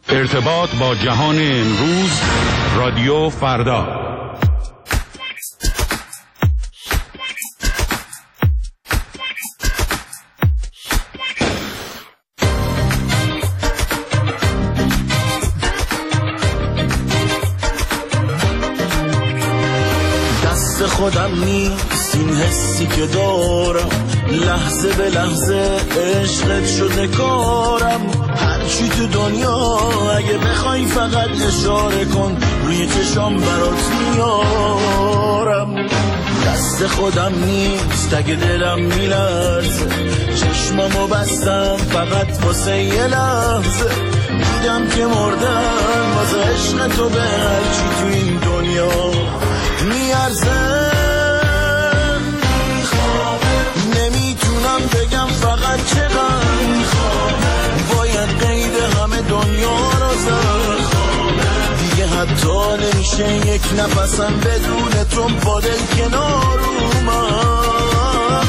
ارتباط با جهان امروز، رادیو فردا. دست خودم نیست این حسی که دارم، لحظه به لحظه عشقت شده کارم. هرچی تو دنیا اگه بخوای فقط اشاره کن، روی چشام برات میارم. دست خودم نیست اگه دلم میلرزه، چشمامو بستم فقط واسه یه لحظه. دیدم که مردم واسه عشق تو، به هرچی تو این دنیا میارزه. نمیتونم بگم فقط چقدر باید قید همه دنیا رو زد. دیگه حتی نمیشه یک نفسم بدون تو با دل کنار اومد.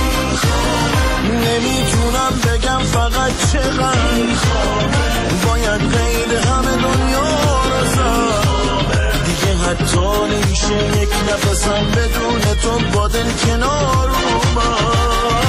نمیتونم بگم فقط چقدر باید قید همه دنیا رو زد. دیگه حتی نمیشه یک نفسم بدون تو با دل کنار اومد.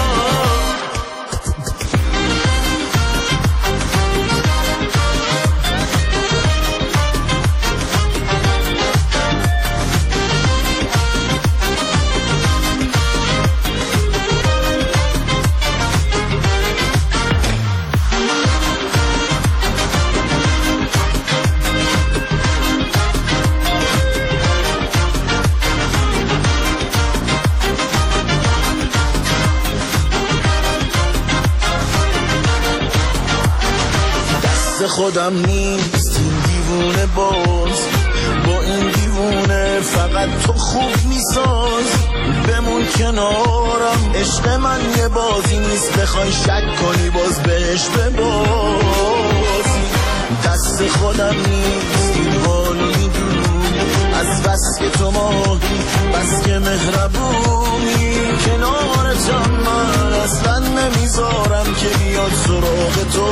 خودم نیست این دیوونه، باز با این دیوونه فقط تو خوب میساز. بمون کنارم، عشق من یه بازی نیست بخوای شک کنی باز بهش ببازی. دست خودم نیست این حالو میدونی، از بس که تو ماهی بس که مهربونی. کنارتم من اصلا نمیذارم که بیاد سراغ تو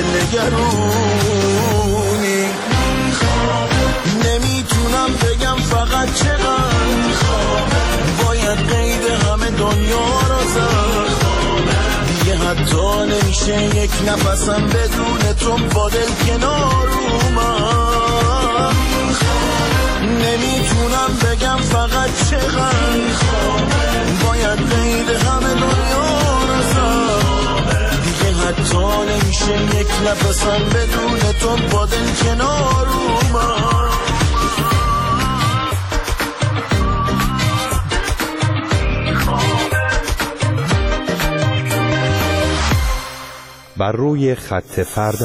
دلنگرونی. نمیتونم بگم فقط چقدر باید قید همه دنیا رو زد. دیگه حتی نمیشه یک نفسم بدون تو با دل کنار اومد. نمیتونم بگم فقط چقدر باید قید همه دنیا رو زد. دیگه حتی نمیشه یک نفسم بدون تو با دل کنار اومد. بر روی خط فردا.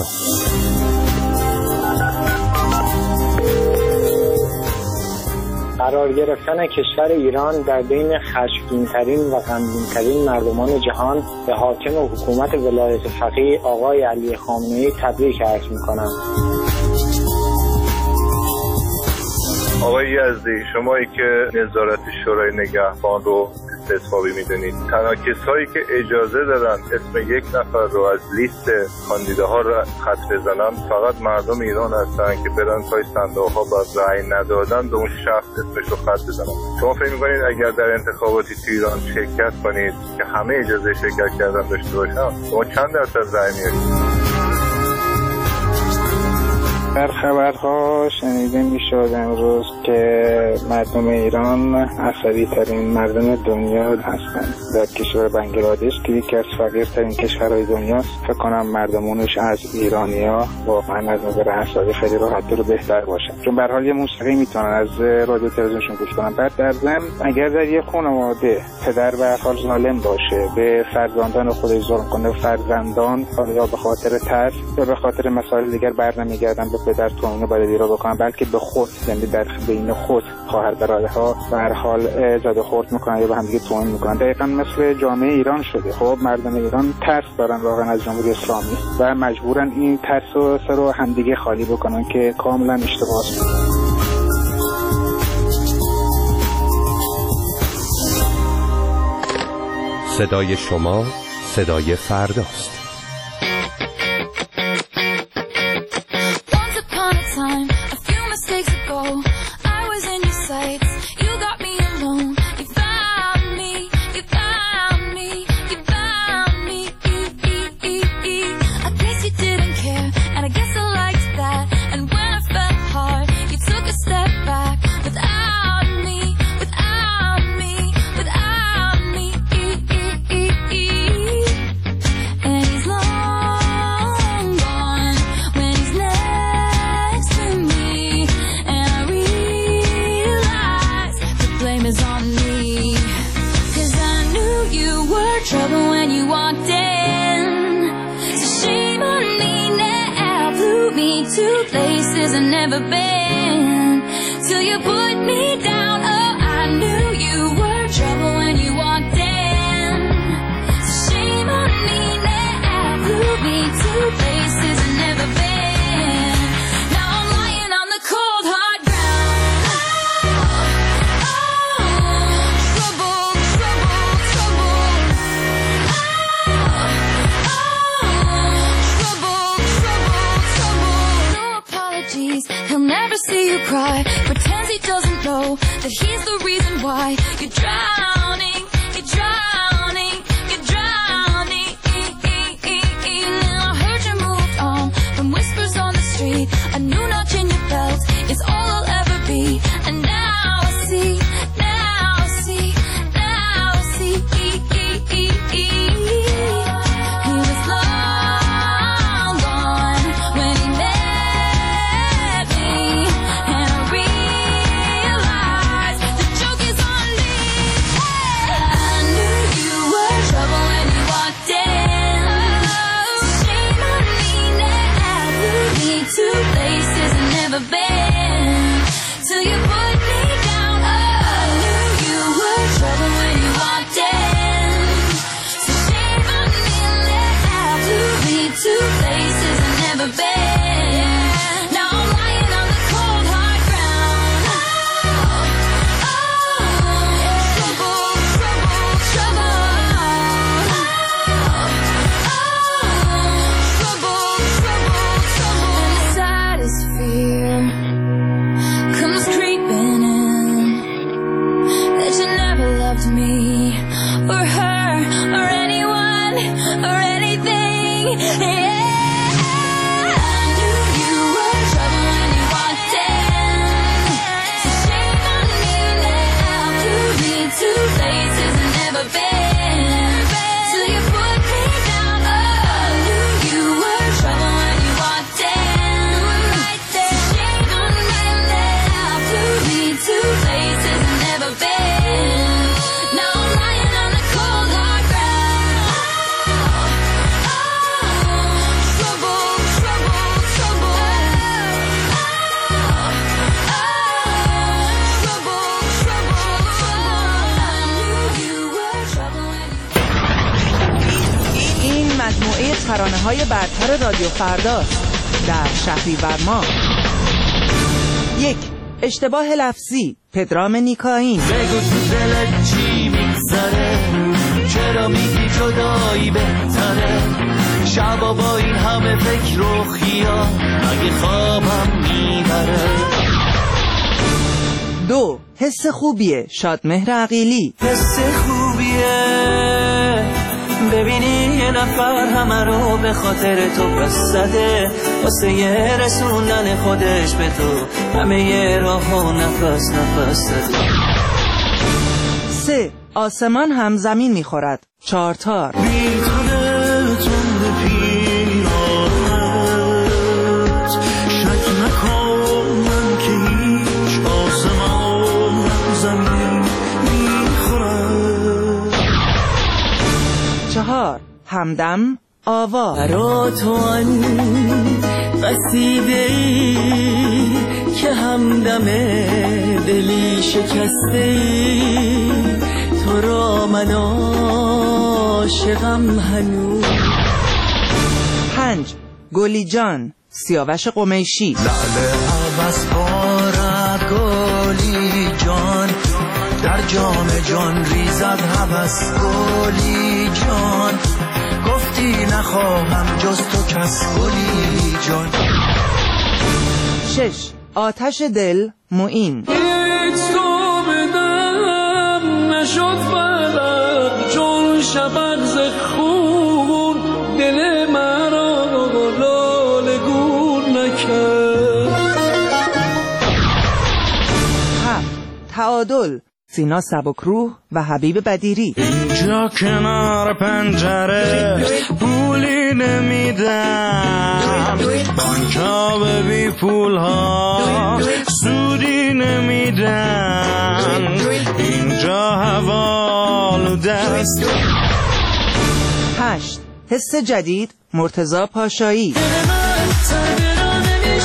قرار گرفتن کشور ایران در بین خشمگین‌ترین و غمگین‌ترین مردمان جهان به حاکم و حکومت ولایت فقیه آقای علی خامنه‌ای تبریک عرض می‌کنم. آقای یزدی، شمایی که نظارت شورای نگهبان رو استثبابی میدونید، تنها کسایی که اجازه دادن اسم یک نفر رو از لیست کاندیداها رو خط بزنن فقط مردم ایران هستن که برن پای صندوق‌ها با رأی ندادن به اون شخص اسمش رو خط بزنن. شما فکر می‌کنید اگر در انتخاباتی تو ایران شرکت کنید که همه اجازه شرکت کردن داشته باشن، شما چند درصد رأی میارید؟ در خبرها شنیده میشد امروز که مردم ایران عصبی ترین مردم دنیا هستند. در کشور بنگلادش که یکی از فقیرترین کشورهای دنیاست، فکر کنم مردمونش از ایرانیا واقعا از نظر عصبی خیلی راحت و بهتر باشن، چون به هر حال یه موسیقی میتونن از رادیو تلویزیونشون گوش کنن. بعد در ضمن اگر در یک خانواده پدر به هر حال ظالم باشه، به فرزندان خودش ظلم کنه، فرزندان یا به خاطر ترس یا به خاطر مسائل دیگر برنمیگردن به پدر توهین بدی را بکنن، بلکه به خود، یعنی در بین خود خواهر برادرها به هر حال زد و خورد میکنن یا به هم دیگه توهین میکنن. دقیقاً مثل جامعه ایران شده. خب مردم ایران ترس دارن واقعا از جمهوری اسلامی و مجبورن این ترس و سر رو همدیگه خالی بکنن که کاملا اشتباه است. صدای شما صدای فرداست. two places I've never been. Till you put me down, oh, I knew you were trouble when you walked in. So shame on me now, flew me to places I've never been. Now I'm lying on the cold hard ground. Oh, trouble, trouble, trouble. Trouble, trouble, trouble. No apologies, he'll never see you cry. Pretends he doesn't know that he's the reason why you're drowning, you're drowning, you're drowning. Now I heard you moved on from whispers on the street. A new notch in your belt is all I'll ever be. And now I see, now I see, now I see. He was long gone when he met me, and I realized the joke is on me. I knew you were trouble when you walked in. Shame on me now, flew me to places I've never been. Till you put me down, oh, I knew you were trouble when you walked in. So shame on me now, flew me to places I've never been. Now I'm lying on the cold hard ground. Trouble, trouble, trouble. Trouble, trouble, trouble. And the saddest fear comes creeping in, that you never loved me or her or anyone or anything. Yeah, I knew you were trouble when you walked in. So shame on me now, flew me to places I've never been. Till you put me down, oh, I knew you were trouble when you walked in. So shame on me now, flew me to places I've never been. Now I'm lying on the cold hard ground. Trouble, trouble, trouble. Trouble, trouble, trouble. I knew you were trouble when you این مجموعه ترانه‌های برتر رادیو فرداست در شهریور ماه. 1. اشتباه لفظی پدرام نیکاین. بگو تو دلت چی میگذره، چرا میگی جدایی بهتره، شبا با این همه فکر و خیال مگه خوابم میبره. 2. حس خوبیه شادمهر عقیلی. حس خوبیه ببینی یه نفر همه رو به خاطر تو پس زده، واسه یه رسوندن خودش به تو همه یه راه و نفس نفس زده. 3. آسمان هم زمین میخورد چارتار. بیتونه تند پیرانت، شک نکن من که هیچ آسمان هم زمین میخورد. 4. همدم آوا. برا تو آن قصیده‌ای که همدم دلی شکسته‌ای، تو را من عاشقم هنوز. 5. گلی جان سیاوش قمیشی. لعل عوض بارد گلی جان، در جام جان ریزد هوس گلی جان، گفتی نخواهم جز تو کس گلی جان. 6. آتش دل معین. هیچ تو بدم نشد فقط چون شبق ز خون، دل مرا لاله گون نکرد. 7. تعادل سینا سبکروح و حبیب بدیری. اینجا کنار پنجره پولی نمیدم، بانکا به بی پول ها سودی نمیدن، اینجا حوالو دست. 8. حس جدید مرتضی پاشایی. دل من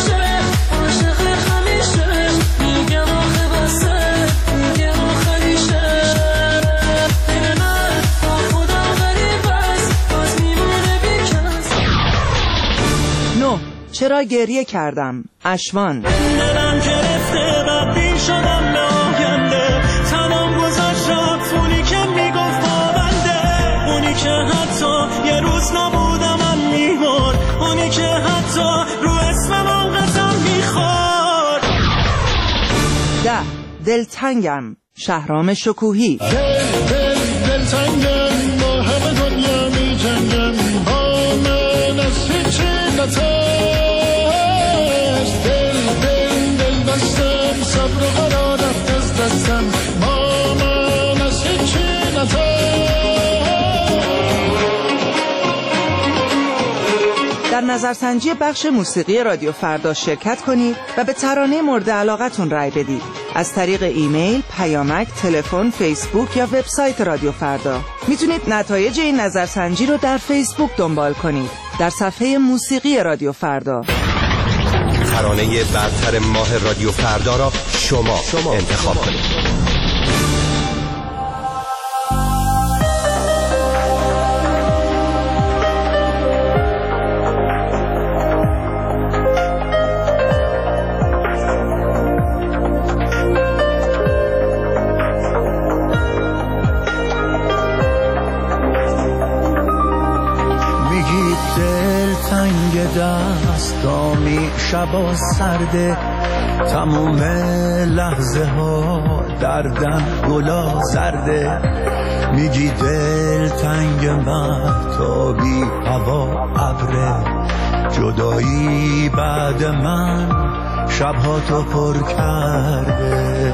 چرا گریه کردم. اشوان. دلم گرفته بدبین شدم به آینده، تنم گذاشت رفت اونی که میگفت پابنده، اونی که حتی یه روز نبودم من میمرد، اونی که حتی رو اسمم قسم میخورد. 10. دلتنگم. شهرام شکوهی. دلتنگم با همه دنیا می جنگم، با من از هیچی نترس. دل دستم صبر و قرار رفت از دستم، با من از هیچی نترس. در نظرسنجی بخش موسیقی رادیو فردا شرکت کنید و به ترانه مورد علاقتون رای بدید. از طریق ایمیل، پیامک، تلفن، فیسبوک یا وبسایت رادیو فردا. میتونید نتایج این نظرسنجی رو در فیسبوک دنبال کنید. در صفحه موسیقی رادیو فردا. ترانه برتر ماه رادیو فردا را شما انتخاب کنید. دستامی شبا سرده، تموم لحظه ها دردم گلا زرده. میگی دل تنگ مهتابی هوا ابره، جدایی بعد من شبها تو پر کرده.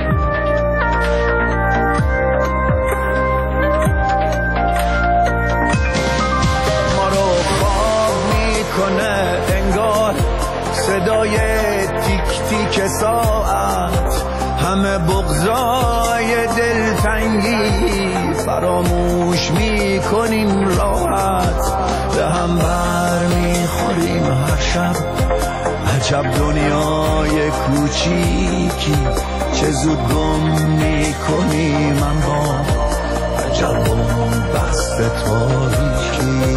انگار صدای تیک تیک ساعت، همه بغضای دلتنگی فراموش میکنیم راحت. به هم بر میخوریم هر شب، عجب دنیای کوچیکی، چه زود گم میکنیم اما عجب بست تاریکی.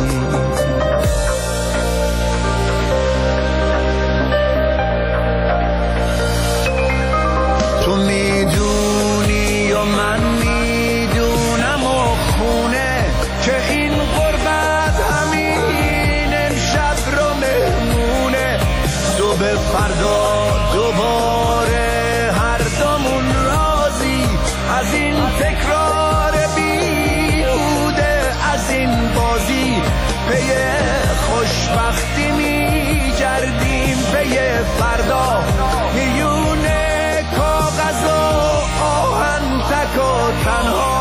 تو میدونی و من میدونم و خونه که این غربت همین امشب رو مهمونه. صبح فردا دوباره هر دومون راضی از این تکرار بیهوده، از این بازی پی خوشبختی میگردیم، پی فردا میونه کاغذ و آهن تک و تنها.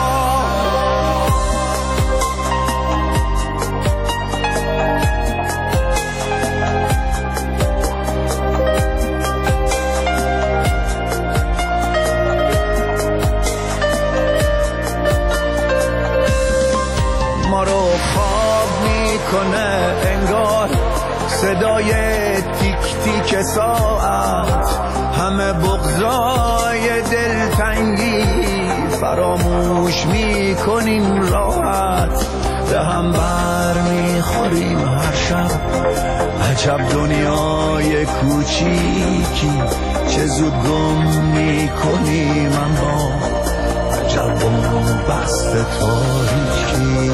ما رو خواب میکنه انگار صدای تیک تیک ساعت، همه بغضای دلتنگی فراموش میکنیم راحت. به هم بر میخوریم هر شب، عجب دنیای کوچیکی، چه زود گم میکنیم اما عجب بست تاریکی.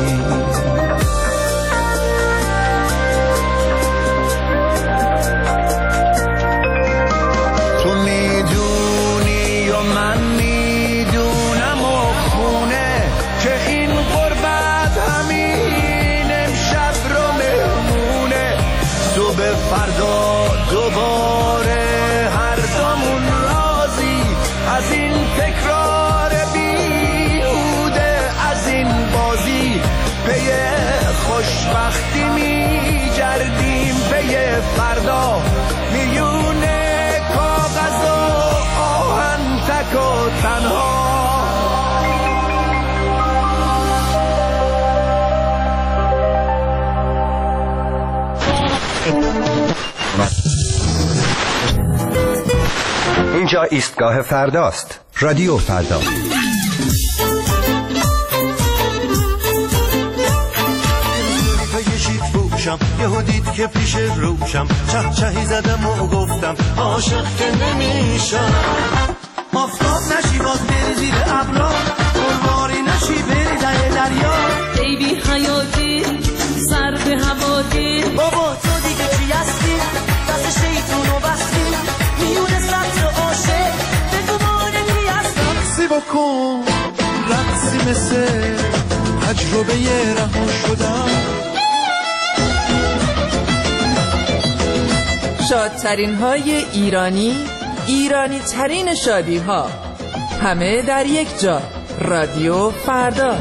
من میدونم و خونه که این غربت همین امشب رو مهمونه. صبح فردا دوباره هر دومون راضی از این تکرار بیهوده، از این بازی پی خوشبختی میگردیم، پی فردا میونه کاغذ و آهن تک و تنها. اینجا ایستگاه فرداست. رادیو فردا. گوشم، یهو دید که پیش روشم، چهچهی زدم و گفتم عاشق که نمیشم. آفتاب نشی باز بری زیر ابرا، قلواری نشی بری در دریا. بیبی حیاتی سر به هواتی، بابا تو دیگه چی هستی؟ دست شیطونو بستی، میونه سطر عاشق بگو مانه کی هستم. رقصی بکن رقصی مثل تجربه رها شدن. شادترین های ایرانی، ایرانی ترین شادی ها، همه در یک جا. رادیو فردا.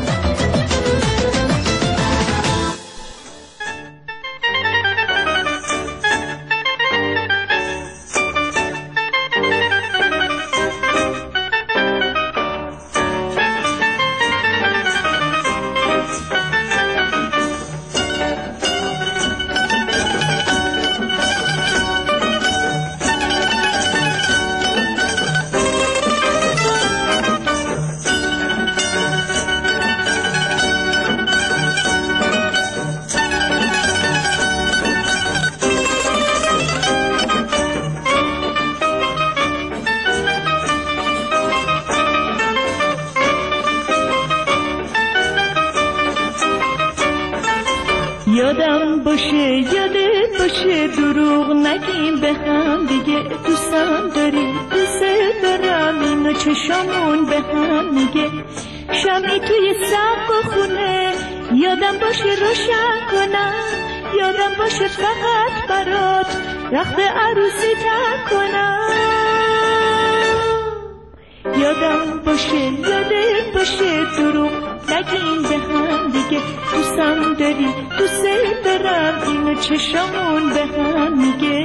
یادم باشه یادت باشه دروغ نگیم به هم دیگه، دوستم داری دوست دارم اینو چشامون به هم میگه. شمعی توی سقف خونه یادم باشه روشن کنم، یادم باشه فقط برات رخت عروسی تن کنم. یادم باشه یادت باشه دروغ نگیم به هم دیگه، دوستم داری دوست دارم اینو چشامون به هم میگه.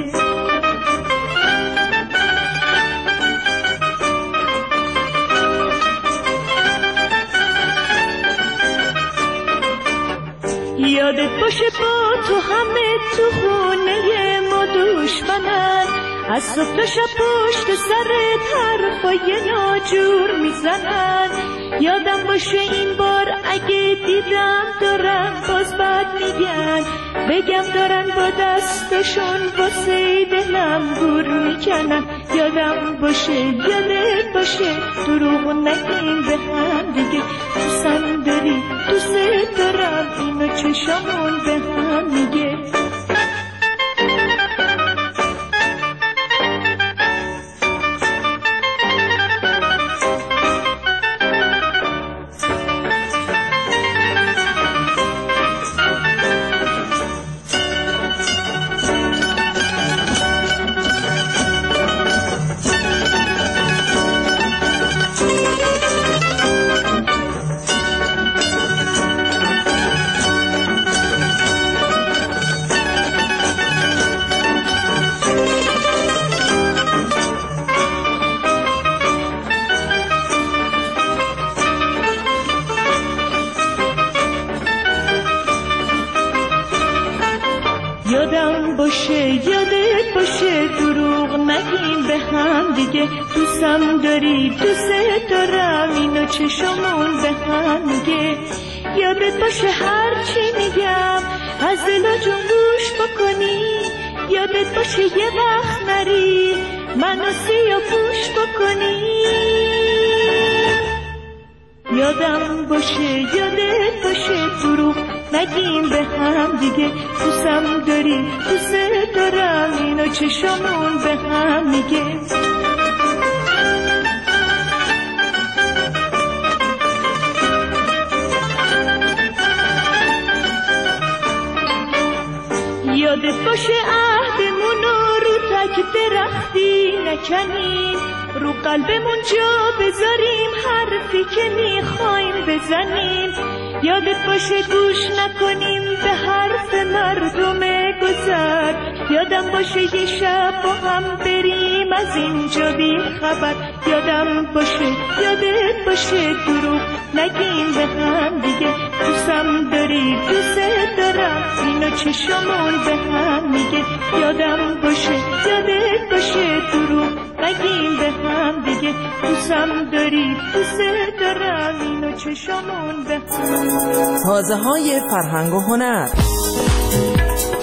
یادت باشه با تو همه تو خونه ما دشمنن، از صبح تا شب پشت سرت حرفای ناجور میزنن. یادم باشه این بار اگه دیدم دارن باز بد میگن، بگم دارن با دستشون واسه دلم گور میکنن. یادم باشه یادت باشه دروغ نگیم به هم دیگه، دوستم داری دوست دارم اینو چشامون به هم میگه. یادم باشه یادت باشه دروغ نگیم به هم دیگه، دوستم داری دوست دارم اینو چشمون به هم میگه. یادت باشه هر چی میگم از دل جون گوش بکنی، یادت باشه یه وقت نری منو سیاه پوش بکنی. یادم باشه یادت باشه دروغ نگیم به هم دیگه، دوستم داری دوست دارم اینو چشمون به هم میگه. یادت باشه عهدمونو رو تک درختی نکنیم، رو قلبمون جا بذاریم حرفی که میخوایم بزنیم. یادت باشه گوش نکنیم به حرف مردم گذر، یادم باشه یه شب با هم بریم از اینجا بی خبر. یادم باشه یادت باشه دروغ نگیم به هم دیگه، دوستم داری دوست دارم اینو چشمون به هم میگه. یادم باشه یادت باشه دروغ نگیم به هم دیگه، دوستم داری دوست دارم اینو چشمون به هم. تازه های فرهنگ و هنر.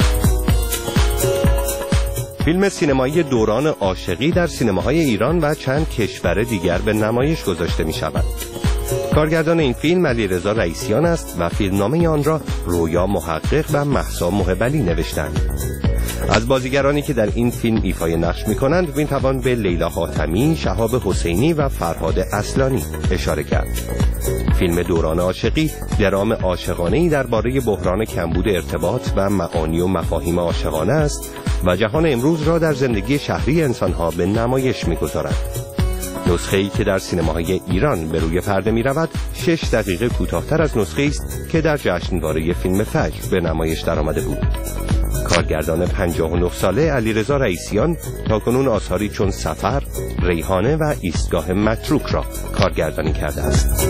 فیلم سینمایی دوران عاشقی در سینماهای ایران و چند کشور دیگر به نمایش گذاشته می شود. کارگردان این فیلم علیرضا رئیسیان است و فیلمنامه آن را رویا محقق و مهسا محبعلی نوشتند. از بازیگرانی که در این فیلم ایفای نقش می‌کنند می‌توان به لیلا حاتمی، شهاب حسینی و فرهاد اصلانی اشاره کرد. فیلم دوران عاشقی درام عاشقانه‌ای درباره بحران کمبود ارتباط و معانی و مفاهیم عاشقانه است و جهان امروز را در زندگی شهری انسان‌ها به نمایش می‌گذارد. نسخه‌ای که در سینماهای ایران به روی پرده می‌رود 6 دقیقه کوتاه‌تر از نسخه‌ای است که در جشنواره فیلم فجر به نمایش درآمده بود. کارگردان 59 ساله علیرضا رئیسیان تاکنون آثاری چون سفر، ریحانه و ایستگاه متروک را کارگردانی کرده است.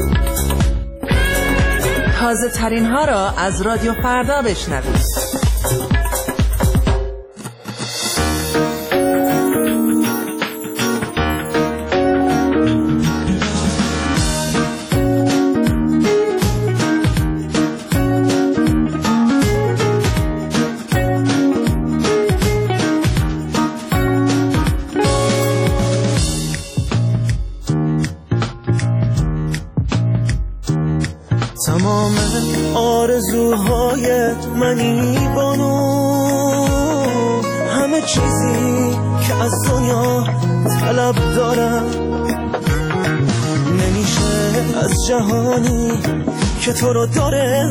تازه ترین ها را از رادیو فردا بشنوید. تمام آرزوهای منی بانو، همه چیزی که از دنیا طلب دارم، نمیشه از جهانی که تو رو داره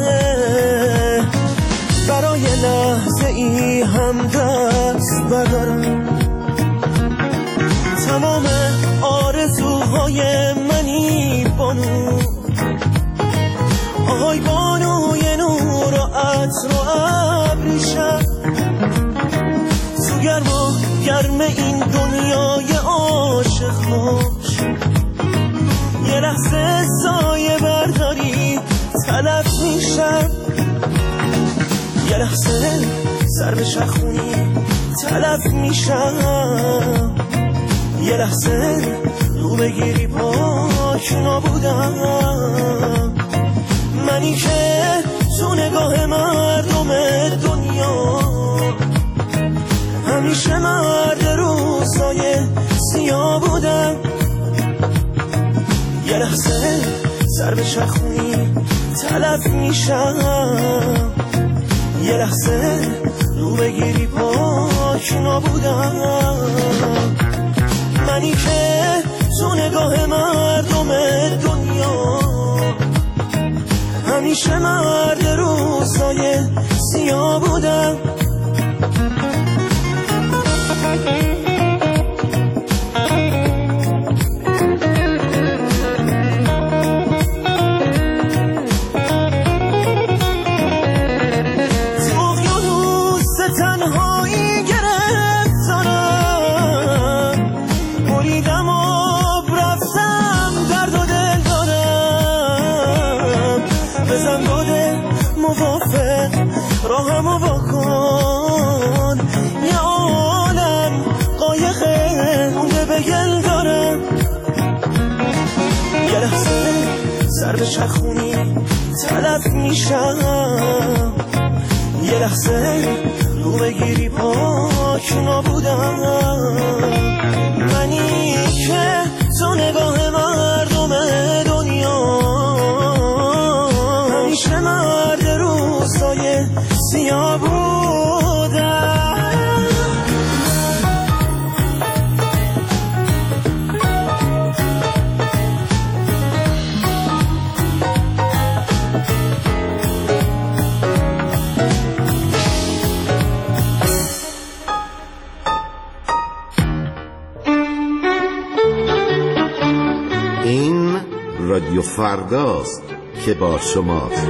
برای لحظه ای هم دست بردارم. تمام آرزوهای منی بانو، آهای بانوی نور و عطر و ابریشم، تو گرم این دنیای عاشق باش، یه لحظه سایه برداری طلب میشم، یه لحظه سر به شخونی طلب میشم، یه لحظه رو بگیری پاک نبودم، منی که تو نگاه مردم دنیا همیشه مرد روزای سیاه بودم، یه لحظه سر به چرخونی طلب میشم، یه لحظه رو بگیری پاک نبودم، منی که تو نگاه مردم دنیا همیشه مرد روزای سیاه بودم. راهمو بکن یه عالم قایقه مونده به گل دارم، یه لحظه سر به چرخونی طلب میشم، یه لحظه رو بگیری پاک نبودم، منی که تو نگاه مردم دنیا همیشه مرد روزای سیاه بودم. این رادیو فرداست که با شماست.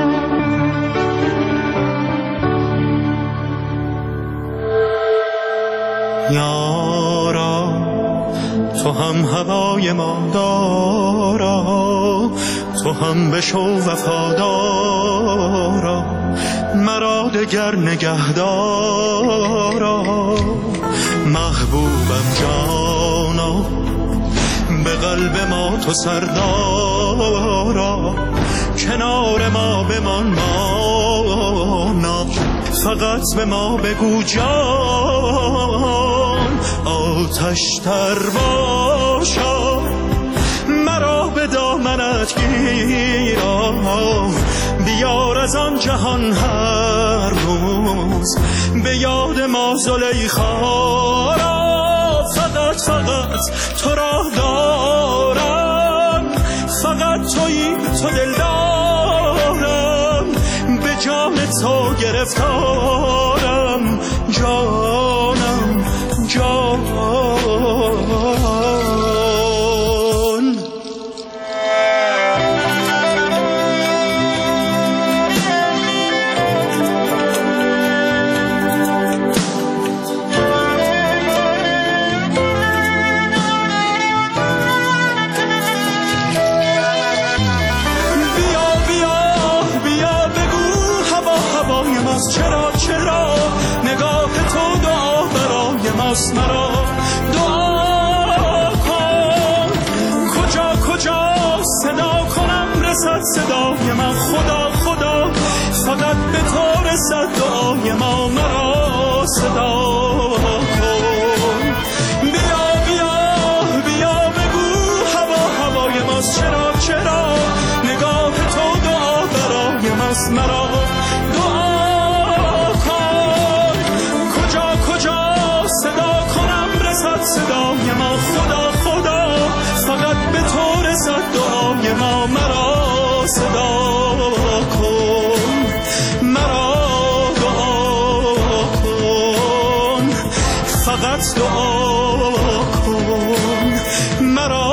یارا تو هم هوای ما دارا، تو هم بشو وفادارا، مرا دگر نگهدارا، محبوبم جانا به قلب ما تو سردارا، کنار ما بمان مانا، فقط به ما بگو جان آتش‌تر باشد مرا به دامنت گیرا بیار از آن جهان هر روز به یاد ما زلیخا را فقط تو را دارم فقط تویی تو دل دارم به جان تو گرفتارم جانم جان چرا نگاه تو دعا برای ماست مرا دعا کن کجا صدا کنم رسد صدای من خدا فقط به تو رسد دعای ما مرا صدا کن بیا بگو هوای ماست چرا نگاه تو دعا برای ماست مرا صدای ما خدا فقط به تو رسد دعای ما مرا صدا کن مرا دعا کن فقط دعا کن مرا